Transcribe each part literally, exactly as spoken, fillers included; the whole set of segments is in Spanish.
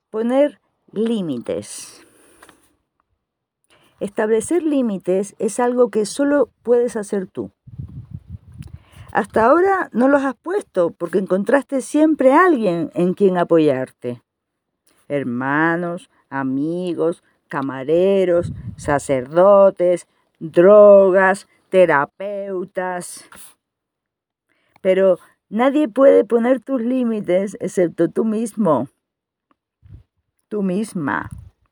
Poner límites. Establecer límites es algo que solo puedes hacer tú. Hasta ahora no los has puesto porque encontraste siempre a alguien en quien apoyarte. Hermanos, amigos, camareros, sacerdotes, drogas, terapeutas. Pero nadie puede poner tus límites excepto tú mismo, tú misma.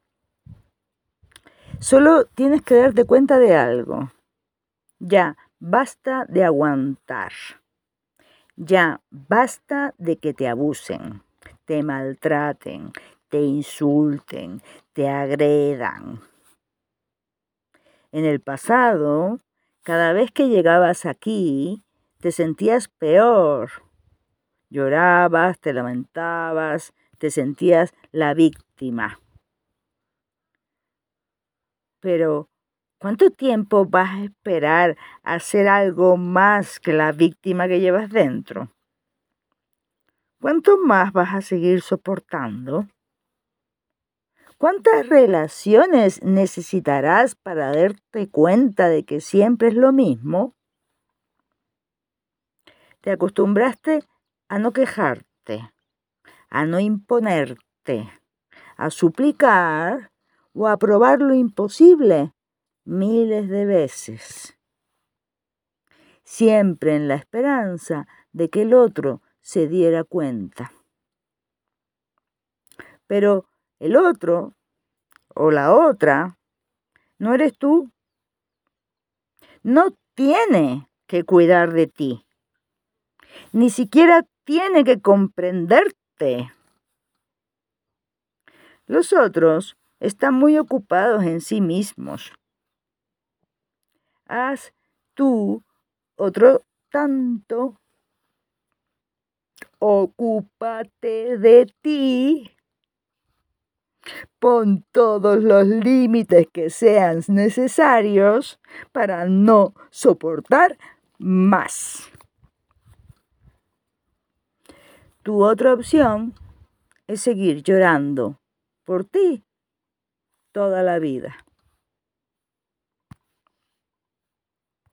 Solo tienes que darte cuenta de algo. Ya, basta de aguantar. Ya, basta de que te abusen, te maltraten, te insulten, te agredan. En el pasado, cada vez que llegabas aquí, te sentías peor. Llorabas, te lamentabas, te sentías la víctima. Pero, ¿cuánto tiempo vas a esperar a ser algo más que la víctima que llevas dentro? ¿Cuánto más vas a seguir soportando? ¿Cuántas relaciones necesitarás para darte cuenta de que siempre es lo mismo? Te acostumbraste a no quejarte, a no imponerte, a suplicar o a probar lo imposible miles de veces, siempre en la esperanza de que el otro se diera cuenta. Pero el otro o la otra no eres tú. No tiene que cuidar de ti. Ni siquiera tiene que comprenderte. Los otros están muy ocupados en sí mismos. Haz tú otro tanto. Ocúpate de ti. Pon todos los límites que sean necesarios para no soportar más. Tu otra opción es seguir llorando por ti toda la vida.